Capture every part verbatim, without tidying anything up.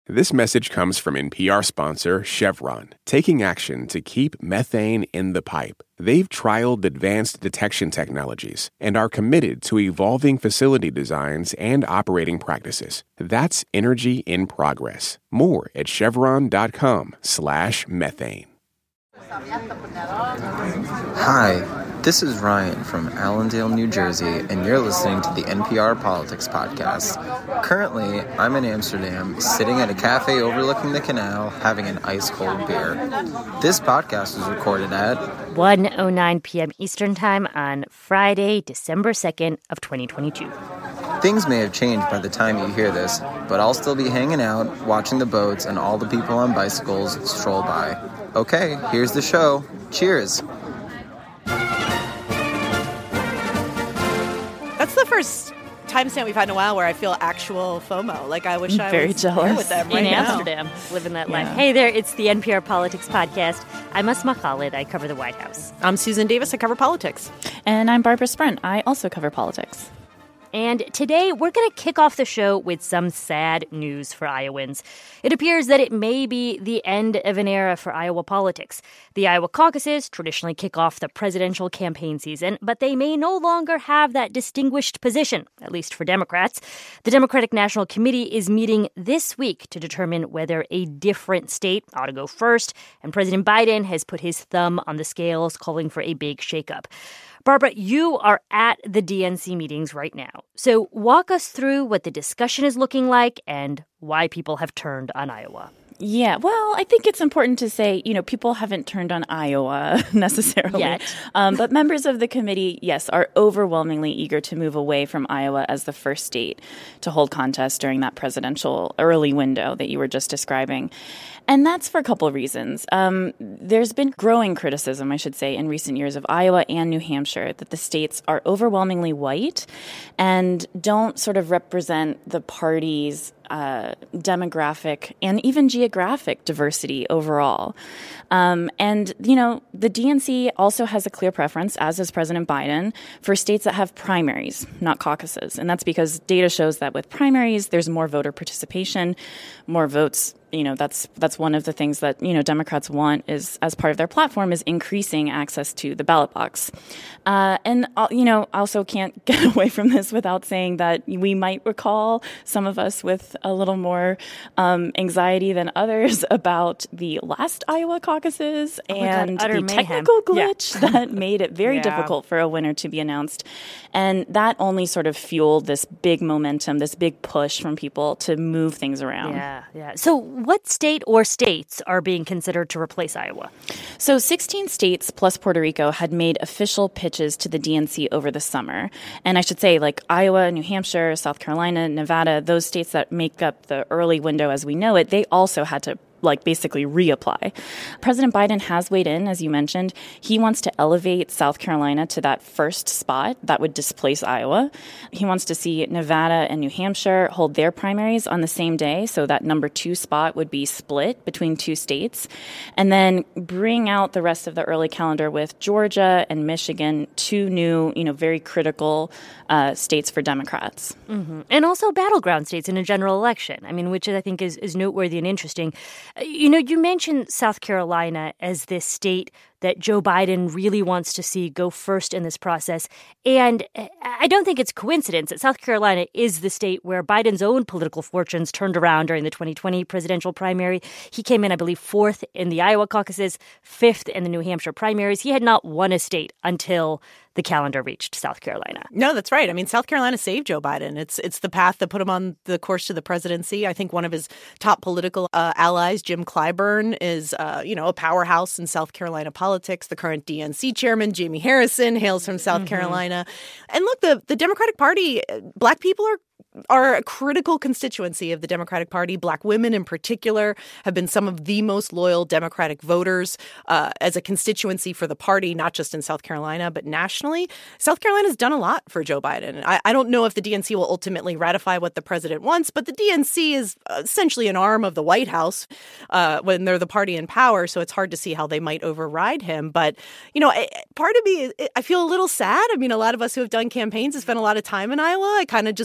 This message comes from N P R sponsor Chevron, taking action to keep methane in the pipe. They've trialed advanced detection technologies and are committed to evolving facility designs and operating practices. That's energy in progress. More at chevron.com slash methane. Hi, this is Ryan from Allendale, New Jersey, and you're listening to the N P R Politics Podcast. Currently, I'm in Amsterdam, sitting at a cafe overlooking the canal, having an ice-cold beer. This podcast was recorded at one oh nine p.m. Eastern Time on Friday, December second of twenty twenty-two. Things may have changed by the time you hear this, but I'll still be hanging out, watching the boats and all the people on bicycles stroll by. Okay, here's the show. Cheers. That's the first timestamp we've had in a while where I feel actual FOMO. Like, I wish I Very was jealous. here with them right in now. Amsterdam, living that Yeah. life. Hey there, it's the N P R Politics Podcast. I'm Asma Khalid. I cover the White House. I'm Susan Davis. I cover politics. And I'm Barbara Sprint. I also cover politics. And today, we're going to kick off the show with some sad news for Iowans. It appears that it may be the end of an era for Iowa politics. The Iowa caucuses traditionally kick off the presidential campaign season, but they may no longer have that distinguished position, at least for Democrats. The Democratic National Committee is meeting this week to determine whether a different state ought to go first, and President Biden has put his thumb on the scales, calling for a big shakeup. Barbara, you are at the D N C meetings right now. So walk us through what the discussion is looking like and why people have turned on Iowa. Yeah, well, I think it's important to say, you know, people haven't turned on Iowa necessarily. Yet. Um, but members of the committee, yes, are overwhelmingly eager to move away from Iowa as the first state to hold contests during that presidential early window that you were just describing. And that's for a couple of reasons. Um, there's been growing criticism, I should say, in recent years of Iowa and New Hampshire that the states are overwhelmingly white and don't sort of represent the party's uh, demographic and even geographic diversity overall. Um, and, you know, the D N C also has a clear preference, as does President Biden, for states that have primaries, not caucuses. And that's because data shows that with primaries, there's more voter participation, more votes. You know, that's that's one of the things that, you know, Democrats want is, as part of their platform, is increasing access to the ballot box. Uh, and, uh, you know, also can't get away from this without saying that we might recall, some of us with a little more um, anxiety than others, about the last Iowa caucuses Oh my God, and utter the mayhem. technical glitch Yeah. that made it very Yeah. difficult for a winner to be announced. And that only sort of fueled this big momentum, this big push from people to move things around. Yeah, yeah. So what state or states are being considered to replace Iowa? So sixteen states plus Puerto Rico had made official pitches to the D N C over the summer. And I should say, like Iowa, New Hampshire, South Carolina, Nevada, those states that make up the early window as we know it, they also had to like basically reapply. President Biden has weighed in, as you mentioned. He wants to elevate South Carolina to that first spot that would displace Iowa. He wants to see Nevada and New Hampshire hold their primaries on the same day, so that number two spot would be split between two states, and then bring out the rest of the early calendar with Georgia and Michigan, two new, you know, very critical uh, states for Democrats. Mm-hmm. And also battleground states in a general election, I mean, which I think is, is noteworthy and interesting. You know, you mentioned South Carolina as this state that Joe Biden really wants to see go first in this process. And I don't think it's coincidence that South Carolina is the state where Biden's own political fortunes turned around during the twenty twenty presidential primary. He came in, I believe, fourth in the Iowa caucuses, fifth in the New Hampshire primaries. He had not won a state until the calendar reached South Carolina. No, that's right. I mean, South Carolina saved Joe Biden. It's it's the path that put him on the course to the presidency. I think one of his top political uh, allies, Jim Clyburn, is, uh, you know, a powerhouse in South Carolina politics. The current D N C chairman, Jamie Harrison, hails from South mm-hmm. Carolina. And look, the, the Democratic Party, Black people are are a critical constituency of the Democratic Party. Black women in particular have been some of the most loyal Democratic voters uh, as a constituency for the party, not just in South Carolina, but nationally. South Carolina's done a lot for Joe Biden. I, I don't know if the D N C will ultimately ratify what the president wants, but the D N C is essentially an arm of the White House uh, when they're the party in power, so it's hard to see how they might override him. But, you know, part of me, I feel a little sad. I mean, a lot of us who have done campaigns have spent a lot of time in Iowa. I kind of just want to, like,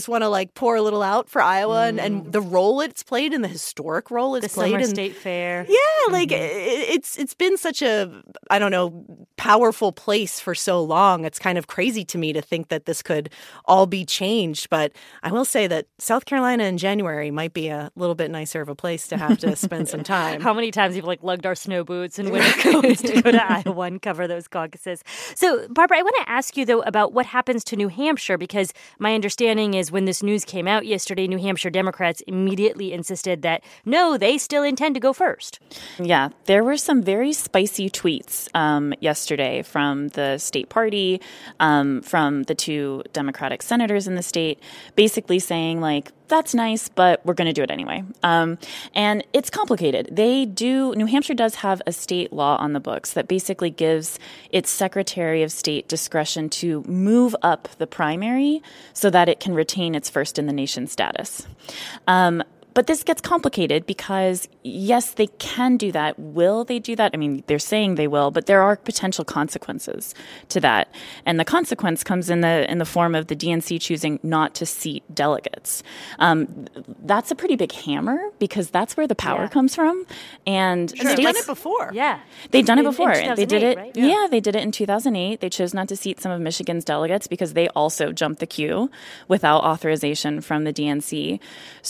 like pour a little out for Iowa mm. and, and the role it's played and the historic role it's the played summer in state fair. Yeah, like mm-hmm. it, it's it's been such a, I don't know, powerful place for so long. It's kind of crazy to me to think that this could all be changed. But I will say that South Carolina in January might be a little bit nicer of a place to have to spend some time. How many times have like lugged our snow boots and winter coats to go to Iowa and cover those caucuses? So, Barbara, I want to ask you, though, about what happens to New Hampshire, because my understanding is when this news came out yesterday, New Hampshire Democrats immediately insisted that, no, they still intend to go first. Yeah, there were some very spicy tweets um, yesterday from the state party, um, from the two Democratic senators in the state, basically saying, like, that's nice, but we're going to do it anyway. Um, and it's complicated. They do, New Hampshire does have a state law on the books that basically gives its Secretary of State discretion to move up the primary so that it can retain its first in the nation status. Um, But this gets complicated because, yes, they can do that. Will they do that? I mean, they're saying they will, but there are potential consequences to that. And the consequence comes in the in the form of the D N C choosing not to seat delegates. Um, that's a pretty big hammer because that's where the power yeah. comes from. And sure. They've done it before. Yeah. They've done it in, before. In they did it. Right? Yeah. yeah, they did it in two thousand eight. They chose not to seat some of Michigan's delegates because they also jumped the queue without authorization from the D N C.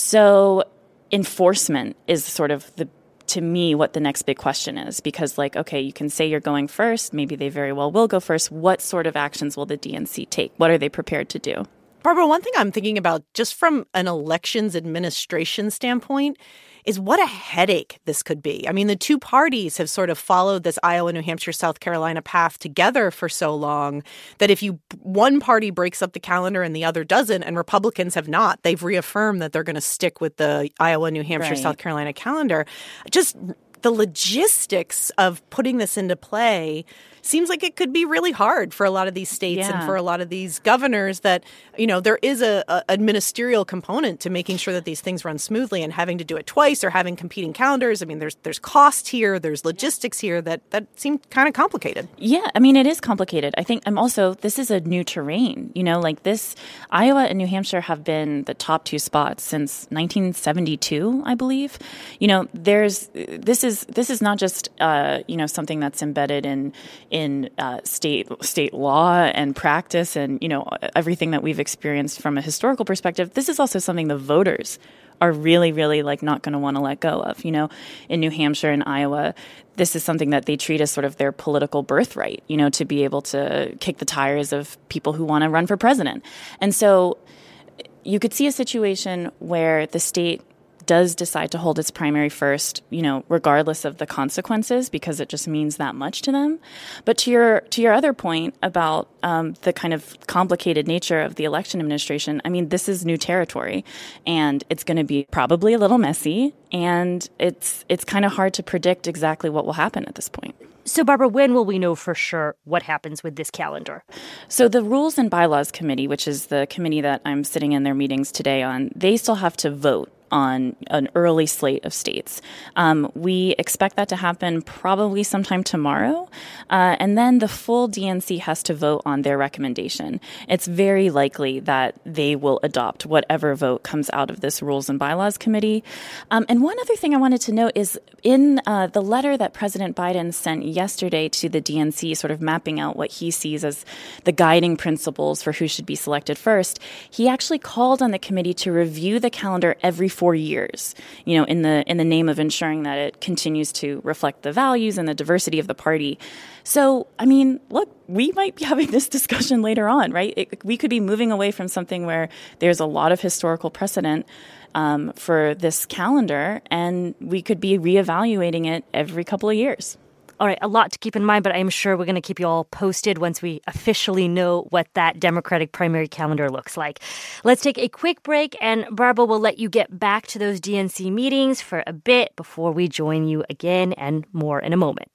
So enforcement is sort of the, to me, what the next big question is. Because, like, okay, you can say you're going first. Maybe they very well will go first. What sort of actions will the D N C take? What are they prepared to do? Barbara, one thing I'm thinking about just from an elections administration standpoint is what a headache this could be. I mean, the two parties have sort of followed this Iowa, New Hampshire, South Carolina path together for so long that if you one party breaks up the calendar and the other doesn't, and Republicans have not, they've reaffirmed that they're going to stick with the Iowa, New Hampshire, right. South Carolina calendar. Just the logistics of putting this into play seems like it could be really hard for a lot of these states yeah. and for a lot of these governors that, you know, there is a, a, a ministerial component to making sure that these things run smoothly, and having to do it twice or having competing calendars. I mean, there's there's cost here, there's logistics here that, that seem kind of complicated. Yeah, I mean, it is complicated. I think I'm also, this is a new terrain, you know, like this, Iowa and New Hampshire have been the top two spots since nineteen seventy-two, I believe. You know, there's, this is, this is not just, uh, you know, something that's embedded in, in uh, state state law and practice and, you know, everything that we've experienced from a historical perspective. This is also something the voters are really, really like not going to want to let go of. You know, in New Hampshire and Iowa, this is something that they treat as sort of their political birthright, you know, to be able to kick the tires of people who want to run for president. And so you could see a situation where the state does decide to hold its primary first, you know, regardless of the consequences, because it just means that much to them. But to your to your other point about um, the kind of complicated nature of the election administration, I mean, this is new territory, and it's going to be probably a little messy, and it's it's kind of hard to predict exactly what will happen at this point. So, Barbara, when will we know for sure what happens with this calendar? So the Rules and Bylaws Committee, which is the committee that I'm sitting in their meetings today on, they still have to vote on an early slate of states. Um, we expect that to happen probably sometime tomorrow. Uh, and then the full D N C has to vote on their recommendation. It's very likely that they will adopt whatever vote comes out of this Rules and Bylaws Committee. Um, and one other thing I wanted to note is in uh, the letter that President Biden sent yesterday to the D N C, sort of mapping out what he sees as the guiding principles for who should be selected first, he actually called on the committee to review the calendar every four years, you know, in the in the name of ensuring that it continues to reflect the values and the diversity of the party. So, I mean, look, we might be having this discussion later on, right? It, we could be moving away from something where there's a lot of historical precedent um, for this calendar, and we could be reevaluating it every couple of years. All right, a lot to keep in mind, but I'm sure we're going to keep you all posted once we officially know what that Democratic primary calendar looks like. Let's take a quick break, and Barbara will let you get back to those D N C meetings for a bit before we join you again, and more in a moment.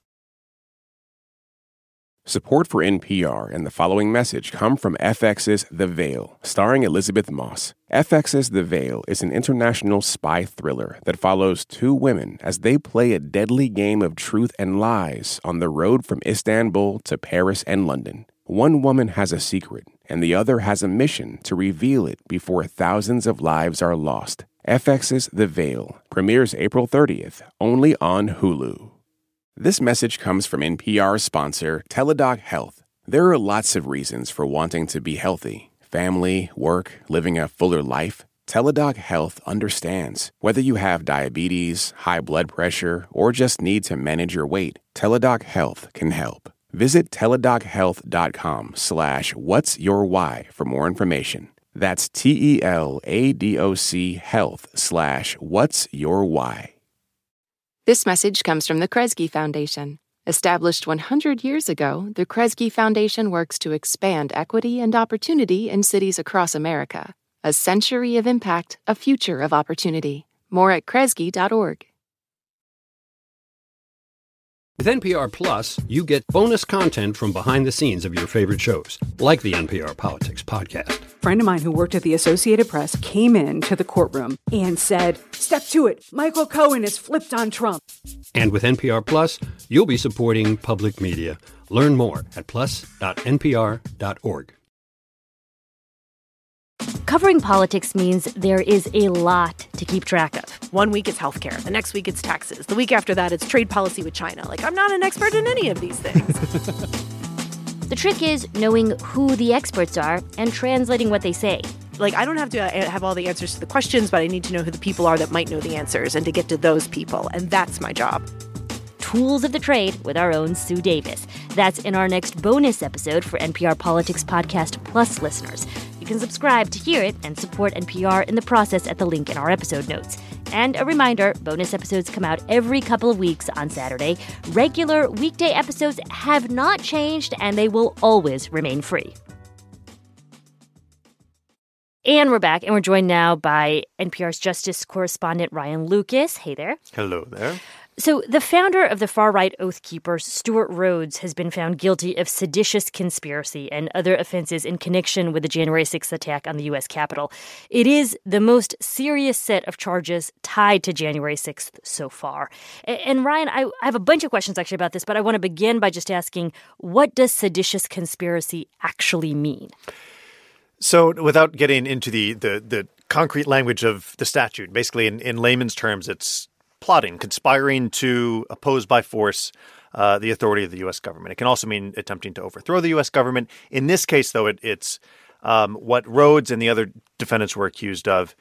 Support for N P R and the following message come from F X's The Veil, starring Elizabeth Moss. F X's The Veil is an international spy thriller that follows two women as they play a deadly game of truth and lies on the road from Istanbul to Paris and London. One woman has a secret, and the other has a mission to reveal it before thousands of lives are lost. F X's The Veil premieres April thirtieth, only on Hulu. This message comes from N P R sponsor Teladoc Health. There are lots of reasons for wanting to be healthy. Family, work, living a fuller life. Teladoc Health understands. Whether you have diabetes, high blood pressure, or just need to manage your weight, Teladoc Health can help. Visit teladochealth.com slash what's your why for more information. That's T-E-L-A-D-O-C health slash what's your why. This message comes from the Kresge Foundation. Established one hundred years ago, the Kresge Foundation works to expand equity and opportunity in cities across America. A century of impact, a future of opportunity. More at kresge dot org. With N P R Plus, you get bonus content from behind the scenes of your favorite shows, like the N P R Politics podcast. A friend of mine who worked at the Associated Press came into the courtroom and said, "Step to it, Michael Cohen has flipped on Trump." And with N P R Plus, you'll be supporting public media. Learn more at plus dot n p r dot org. Covering politics means there is a lot to keep track of. One week it's healthcare. The next week it's taxes. The week after that it's trade policy with China. Like, I'm not an expert in any of these things. The trick is knowing who the experts are and translating what they say. Like, I don't have to have all the answers to the questions, but I need to know who the people are that might know the answers and to get to those people. And that's my job. Tools of the Trade with our own Sue Davis. That's in our next bonus episode for N P R Politics Podcast Plus listeners. You can subscribe to hear it and support N P R in the process at the link in our episode notes. And a reminder, bonus episodes come out every couple of weeks on Saturday. Regular weekday episodes have not changed, and they will always remain free. And we're back, and we're joined now by N P R's justice correspondent Ryan Lucas. Hey there. Hello there. So the founder of the far-right Oath Keepers, Stewart Rhodes, has been found guilty of seditious conspiracy and other offenses in connection with the January sixth attack on the U S Capitol. It is the most serious set of charges tied to January sixth so far. And Ryan, I have a bunch of questions actually about this, but I want to begin by just asking, what does seditious conspiracy actually mean? So without getting into the, the, the concrete language of the statute, basically in, in layman's terms, it's plotting, conspiring to oppose by force uh, the authority of the U S government. It can also mean attempting to overthrow the U S government. In this case, though, it, it's um, what Rhodes and the other defendants were accused of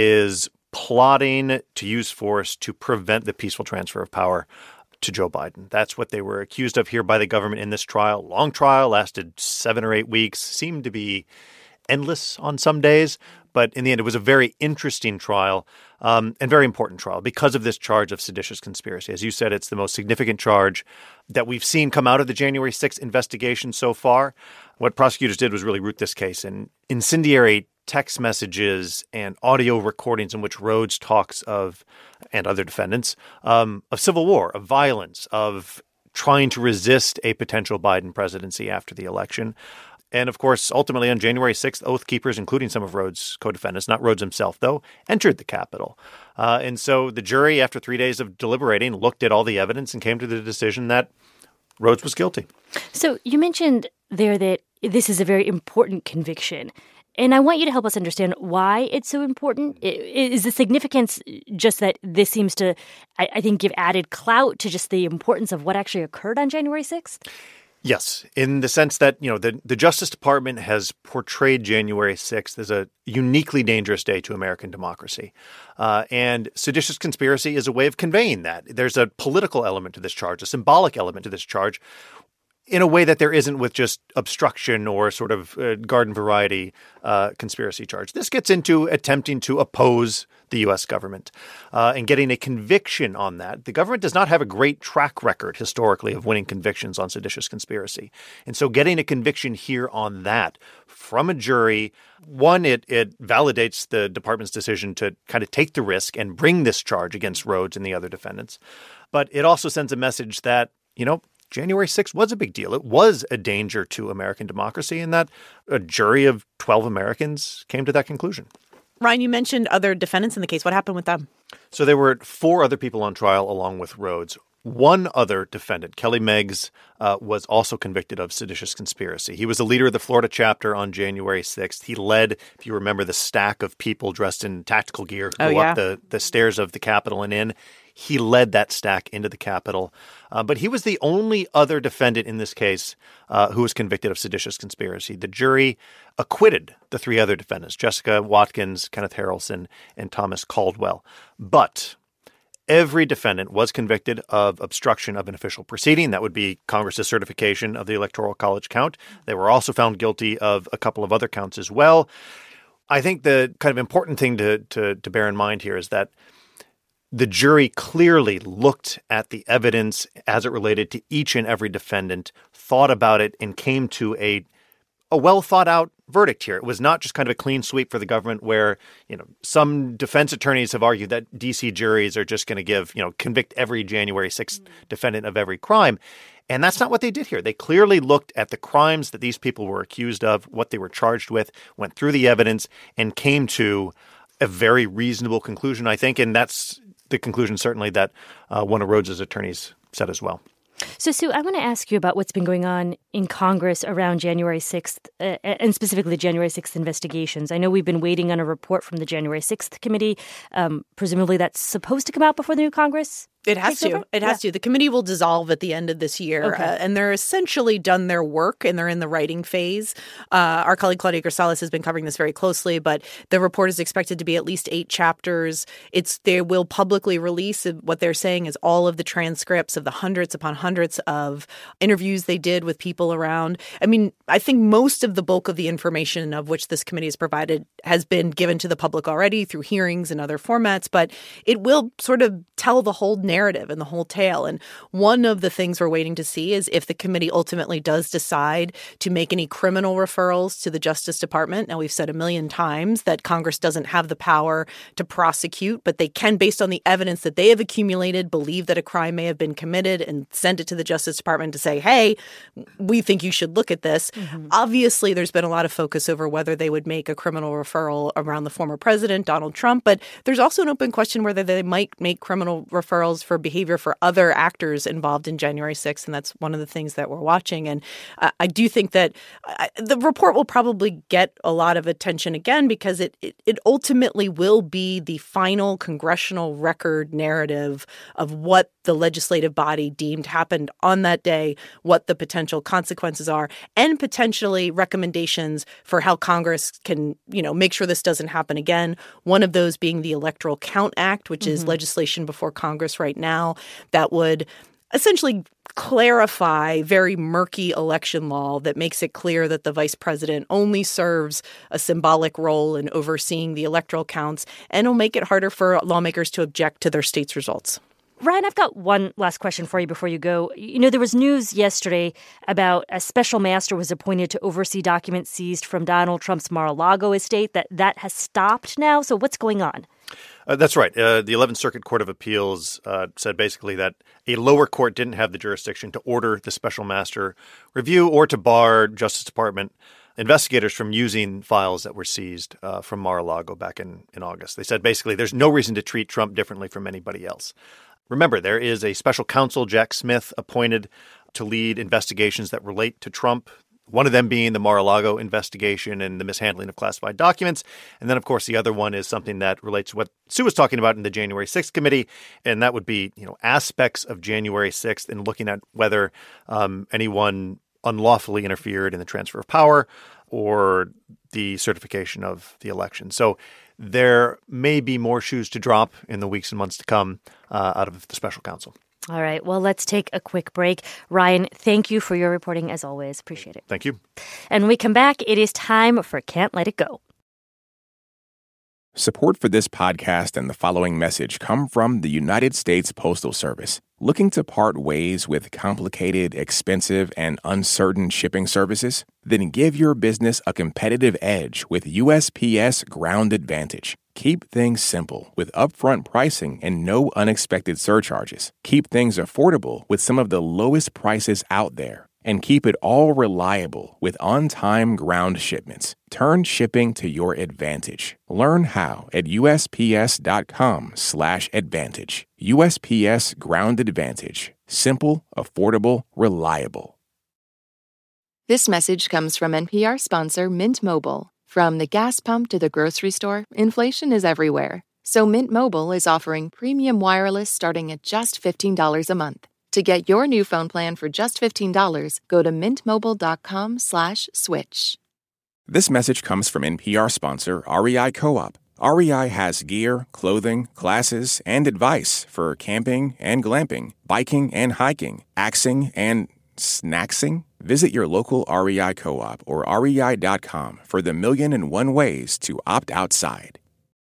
is plotting to use force to prevent the peaceful transfer of power to Joe Biden. That's what they were accused of here by the government in this trial. Long trial, lasted seven or eight weeks, seemed to be endless on some days. But in the end, it was a very interesting trial um, and very important trial because of this charge of seditious conspiracy. As you said, it's the most significant charge that we've seen come out of the January sixth investigation so far. What prosecutors did was really root this case in incendiary text messages and audio recordings in which Rhodes talks of, and other defendants, um, of civil war, of violence, of trying to resist a potential Biden presidency after the election. And, of course, ultimately on January sixth, Oath Keepers, including some of Rhodes' co-defendants, not Rhodes himself, though, entered the Capitol. Uh, and so the jury, after three days of deliberating, looked at all the evidence and came to the decision that Rhodes was guilty. So you mentioned there that this is a very important conviction. And I want you to help us understand why it's so important. Is the significance just that this seems to, I think, give added clout to just the importance of what actually occurred on January sixth? Yes, in the sense that, you know, the, the Justice Department has portrayed January sixth as a uniquely dangerous day to American democracy. Uh, and seditious conspiracy is a way of conveying that. There's a political element to this charge, a symbolic element to this charge, in a way that there isn't with just obstruction or sort of uh, garden variety uh, conspiracy charge. This gets into attempting to oppose the U S government uh, and getting a conviction on that. The government does not have a great track record historically of winning convictions on seditious conspiracy. And so getting a conviction here on that from a jury, one, it, it validates the department's decision to kind of take the risk and bring this charge against Rhodes and the other defendants. But it also sends a message that, you know, January sixth was a big deal. It was a danger to American democracy, and that a jury of twelve Americans came to that conclusion. Ryan, you mentioned other defendants in the case. What happened with them? So there were four other people on trial along with Rhodes. One other defendant, Kelly Meggs, uh, was also convicted of seditious conspiracy. He was the leader of the Florida chapter on January sixth. He led, if you remember, the stack of people dressed in tactical gear who oh, go yeah. up the, the stairs of the Capitol and in. He led that stack into the Capitol. Uh, but he was the only other defendant in this case uh, who was convicted of seditious conspiracy. The jury acquitted the three other defendants, Jessica Watkins, Kenneth Harrelson, and Thomas Caldwell. But every defendant was convicted of obstruction of an official proceeding. That would be Congress's certification of the Electoral College count. They were also found guilty of a couple of other counts as well. I think the kind of important thing to, to, to bear in mind here is that the jury clearly looked at the evidence as it related to each and every defendant, thought about it, and came to a a well-thought-out verdict here. It was not just kind of a clean sweep for the government where, you know, some defense attorneys have argued that D C juries are just going to give, you know, convict every January sixth defendant of every crime. And that's not what they did here. They clearly looked at the crimes that these people were accused of, what they were charged with, went through the evidence, and came to a very reasonable conclusion, I think. And that's the conclusion, certainly, that uh, one of Rhodes's attorneys said as well. So, Sue, I want to ask you about what's been going on in Congress around January sixth, uh, and specifically the January sixth investigations. I know we've been waiting on a report from the January sixth committee. Um, presumably that's supposed to come out before the new Congress? It has to. It has yeah. to. The committee will dissolve at the end of this year, okay. uh, and they're essentially done their work, and they're in the writing phase. Uh, our colleague Claudia Grisales has been covering this very closely, but the report is expected to be at least eight chapters. It's they will publicly release what they're saying is all of the transcripts of the hundreds upon hundreds of interviews they did with people around. I mean, I think most of the bulk of the information of which this committee has provided has been given to the public already through hearings and other formats, but it will sort of tell the whole narrative and the whole tale. And one of the things we're waiting to see is if the committee ultimately does decide to make any criminal referrals to the Justice Department. Now, we've said a million times that Congress doesn't have the power to prosecute, but they can, based on the evidence that they have accumulated, believe that a crime may have been committed and send it to the Justice Department to say, hey, we think you should look at this. Mm-hmm. Obviously, there's been a lot of focus over whether they would make a criminal referral around the former president, Donald Trump, but there's also an open question whether they might make criminal referrals for behavior for other actors involved in January sixth, and that's one of the things that we're watching. And uh, I do think that I, the report will probably get a lot of attention again because it, it it ultimately will be the final congressional record narrative of what the legislative body deemed happened on that day, what the potential consequences are, and potentially recommendations for how Congress can, you know, make sure this doesn't happen again. One of those being the Electoral Count Act, which mm-hmm. is legislation before Congress right now that would essentially clarify very murky election law that makes it clear that the vice president only serves a symbolic role in overseeing the electoral counts, and will make it harder for lawmakers to object to their state's results. Ryan, I've got one last question for you before you go. You know, there was news yesterday about a special master was appointed to oversee documents seized from Donald Trump's Mar-a-Lago estate. That that has stopped now. So what's going on? Uh, that's right. Uh, the eleventh Circuit Court of Appeals uh, said basically that a lower court didn't have the jurisdiction to order the special master review or to bar Justice Department investigators from using files that were seized uh, from Mar-a-Lago back in, in August. They said basically there's no reason to treat Trump differently from anybody else. Remember, there is a special counsel, Jack Smith, appointed to lead investigations that relate to Trump, one of them being the Mar-a-Lago investigation and the mishandling of classified documents. And then, of course, the other one is something that relates to what Sue was talking about in the January sixth committee, and that would be, you know, aspects of January sixth and looking at whether um, anyone unlawfully interfered in the transfer of power or the certification of the election. So there may be more shoes to drop in the weeks and months to come uh, out of the special counsel. All right. Well, let's take a quick break. Ryan, thank you for your reporting as always. Appreciate it. Thank you. And when we come back, it is time for Can't Let It Go. Support for this podcast and the following message come from the United States Postal Service. Looking to part ways with complicated, expensive, and uncertain shipping services? Then give your business a competitive edge with U S P S Ground Advantage. Keep things simple with upfront pricing and no unexpected surcharges. Keep things affordable with some of the lowest prices out there. and keep it all reliable with on-time ground shipments. Turn shipping to your advantage. Learn how at USPS.com slash advantage. U S P S Ground Advantage. Simple, affordable, reliable. This message comes from N P R sponsor Mint Mobile. From the gas pump to the grocery store, inflation is everywhere. So Mint Mobile is offering premium wireless starting at just fifteen dollars a month. To get your new phone plan for just fifteen dollars, go to mintmobile.com slash switch. This message comes from N P R sponsor R E I Co-op. R E I has gear, clothing, classes, and advice for camping and glamping, biking and hiking, axing and snacksing. Visit your local R E I Co-op or R E I dot com for the million and one ways to opt outside.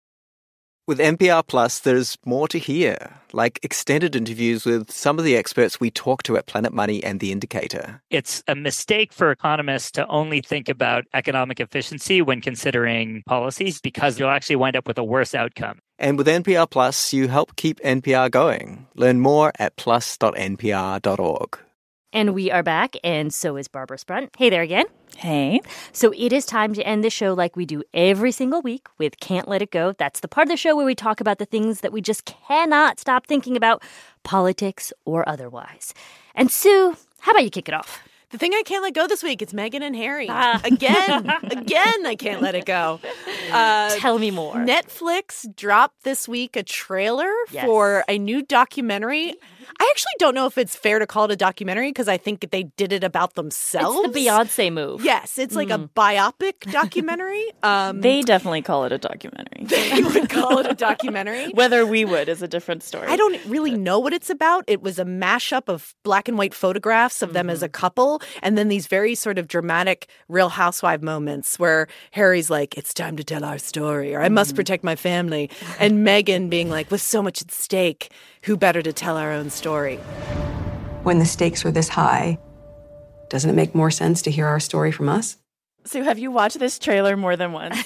With N P R Plus, there's more to hear, like extended interviews with some of the experts we talk to at Planet Money and The Indicator. It's a mistake for economists to only think about economic efficiency when considering policies because you'll actually wind up with a worse outcome. And with N P R Plus, you help keep N P R going. Learn more at plus dot n p r dot org. And we are back, and so is Barbara Sprunt. Hey there again. Hey. So it is time to end the show like we do every single week with Can't Let It Go. That's the part of the show where we talk about the things that we just cannot stop thinking about, politics or otherwise. And Sue, how about you kick it off? The thing I can't let go this week, it's Meghan and Harry. Ah. Again, again, I can't let it go. Uh, Tell me more. Netflix dropped this week a trailer yes. for a new documentary. I actually don't know if it's fair to call it a documentary because I think they did it about themselves. It's the Beyonce move. Yes, it's like mm. a biopic documentary. Um, they definitely call it a documentary. They would call it a documentary. Whether we would is a different story. I don't really know what it's about. It was a mashup of black and white photographs of mm. them as a couple, and then these very sort of dramatic Real Housewife moments where Harry's like, it's time to tell our story, or I must mm. protect my family. And Meghan being like, with so much at stake, who better to tell our own story? When the stakes are this high, doesn't it make more sense to hear our story from us? So have you watched this trailer more than once?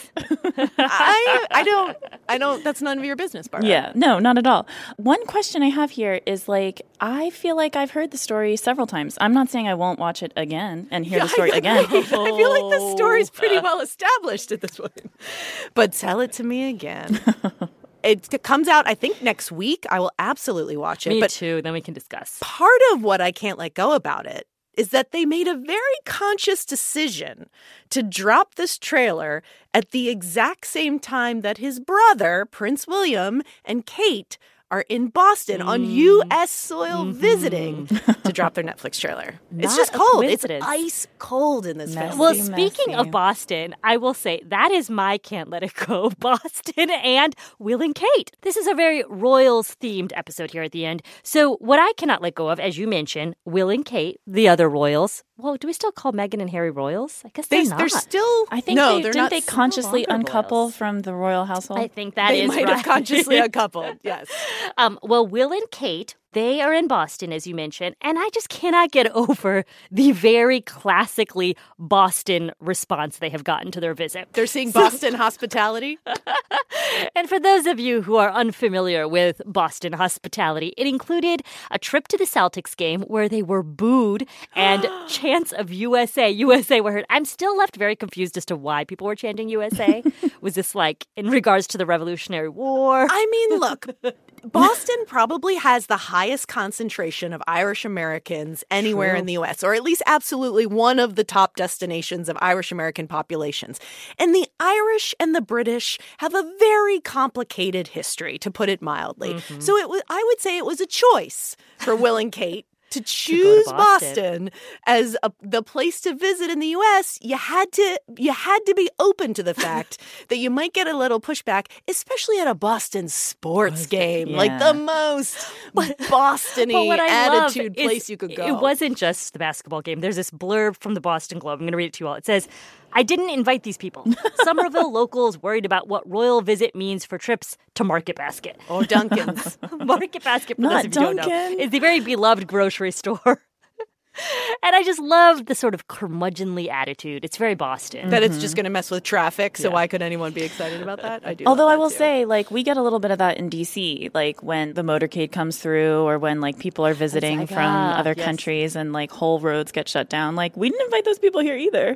I I don't I don't that's none of your business, Barbara. Yeah, no, not at all. One question I have here is like I feel like I've heard the story several times. I'm not saying I won't watch it again and hear yeah, the story I, again. I feel like the story's pretty well established at this point. But tell it to me again. It comes out, I think, next week. I will absolutely watch it. Me but too. Then we can discuss. Part of what I can't let go about it is that they made a very conscious decision to drop this trailer at the exact same time that his brother, Prince William, and Kate are in Boston mm. on U S soil mm-hmm. visiting to drop their Netflix trailer. Not it's just cold. It's ice cold in this messy, film. Well, speaking messy. of Boston, I will say that is my Can't Let It Go, Boston and Will and Kate. This is a very Royals-themed episode here at the end. So what I cannot let go of, as you mentioned, Will and Kate, the other Royals. Well, do we still call Meghan and Harry Royals? I guess they're they, not. They're still... I think no, they, they're didn't not they consciously no uncouple Royals. from the royal household? I think that they is might right. have consciously uncoupled, yes. Um, well, Will and Kate, they are in Boston, as you mentioned, and I just cannot get over the very classically Boston response they have gotten to their visit. They're seeing Boston hospitality. And for those of you who are unfamiliar with Boston hospitality, it included a trip to the Celtics game where they were booed and chants of U S A, U S A were heard. I'm still left very confused as to why people were chanting U S A. Was this like in regards to the Revolutionary War? I mean, look, Boston probably has the highest concentration of Irish Americans anywhere True. in the U S, or at least absolutely one of the top destinations of Irish American populations. And the Irish and the British have a very complicated history, to put it mildly. Mm-hmm. So it was, I would say it was a choice for Will and Kate to choose to to Boston. Boston as a, the place to visit in the U S. You had to you had to be open to the fact that you might get a little pushback, especially at a Boston sports game, yeah. like the most Boston-y attitude place you could go. It wasn't just the basketball game. There's this blurb from the Boston Globe. I'm going to read it to you all. It says, I didn't invite these people. Somerville locals worried about what royal visit means for trips to Market Basket. Or Dunkin's. Market Basket, for Not those of you who don't know, Dunkin'. is the very beloved grocery store And I just love the sort of curmudgeonly attitude. It's very Boston. That it's just going to mess with traffic, so Yeah. why could anyone be excited about that? I do. Although love I that will too. say, like, we get a little bit of that in D C, like when the motorcade comes through or when, like, people are visiting like, from ah, other yes. countries and, like, whole roads get shut down. Like, we didn't invite those people here either.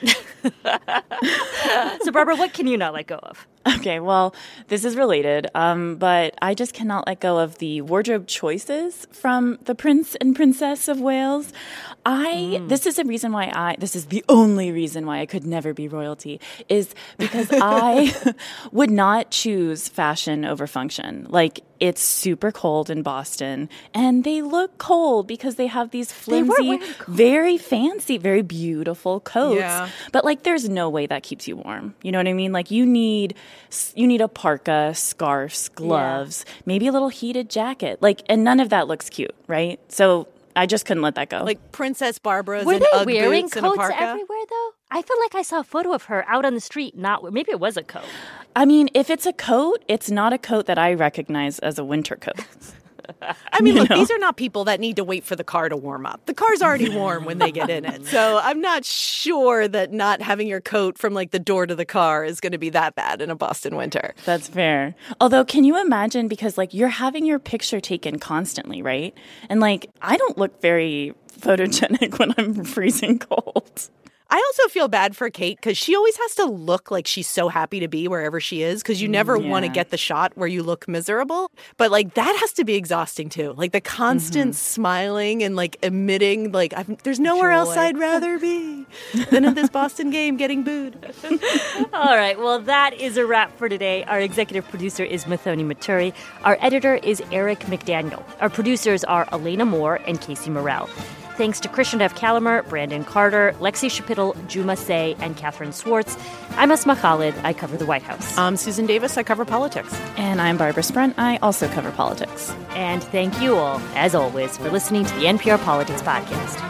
So, Barbara, what can you not let go of? Okay, well, this is related, um, but I just cannot let go of the wardrobe choices from the Prince and Princess of Wales. I, Mm. this is the reason why I, this is the only reason why I could never be royalty, is because I would not choose fashion over function. Like, it's super cold in Boston, and they look cold because they have these They were flimsy, wearing coats. very fancy, very beautiful coats. Yeah. But, like, there's no way that keeps you warm. You know what I mean? Like, you need you need a parka, scarves, gloves, maybe a little heated jacket. Like, and none of that looks cute, right? So I just couldn't let that go. Like Princess Barbara's Were in they Ugg wearing boots and a coats parka. everywhere, though? I feel like I saw a photo of her out on the street. Not maybe it was a coat. I mean, if it's a coat, it's not a coat that I recognize as a winter coat. I mean, You look, know? these are not people that need to wait for the car to warm up. The car's already warm when they get in it. So I'm not sure that not having your coat from like the door to the car is going to be that bad in a Boston winter. That's fair. Although, can you imagine, because like you're having your picture taken constantly, right? And like, I don't look very photogenic when I'm freezing cold. I also feel bad for Kate because she always has to look like she's so happy to be wherever she is because you never want to yeah. get the shot where you look miserable. But like that has to be exhausting too. Like the constant smiling and like emitting like I've, there's nowhere else Joy. I'd rather be than at this Boston game getting booed. All right, well, that is a wrap for today. Our executive producer is Mathoni Maturi. Our editor is Eric McDaniel. Our producers are Elena Moore and Casey Morrell. Thanks to Christian F. Calamer, Brandon Carter, Lexi Shapitl, Juma Say, and Catherine Swartz. I'm Asma Khalid. I cover the White House. I'm Susan Davis. I cover politics. And I'm Barbara Sprent. I also cover politics. And thank you all, as always, for listening to the N P R Politics Podcast.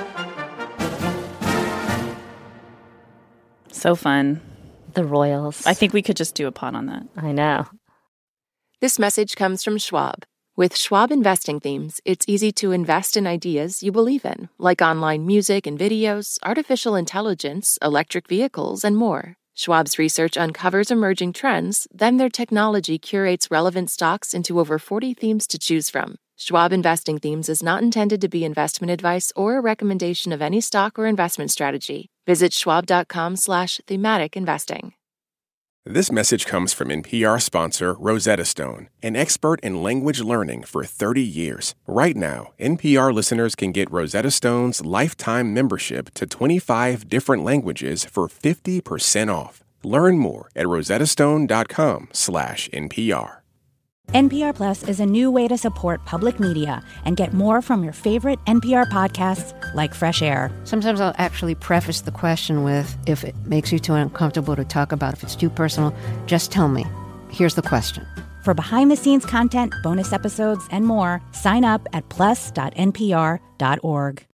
So fun. The Royals. I think we could just do a pod on that. I know. This message comes from Schwab. With Schwab investing themes, it's easy to invest in ideas you believe in, like online music and videos, artificial intelligence, electric vehicles, and more. Schwab's research uncovers emerging trends, then their technology curates relevant stocks into over forty themes to choose from. Schwab Investing Themes is not intended to be investment advice or a recommendation of any stock or investment strategy. Visit schwab.com slash thematic investing. This message comes from N P R sponsor Rosetta Stone, an expert in language learning for thirty years. Right now, N P R listeners can get Rosetta Stone's lifetime membership to twenty-five different languages for fifty percent off. Learn more at rosettastone.com slash NPR. N P R Plus is a new way to support public media and get more from your favorite N P R podcasts like Fresh Air. Sometimes I'll actually preface the question with, if it makes you too uncomfortable to talk about, if it's too personal, just tell me. Here's the question. For behind-the-scenes content, bonus episodes, and more, sign up at plus dot n p r dot org.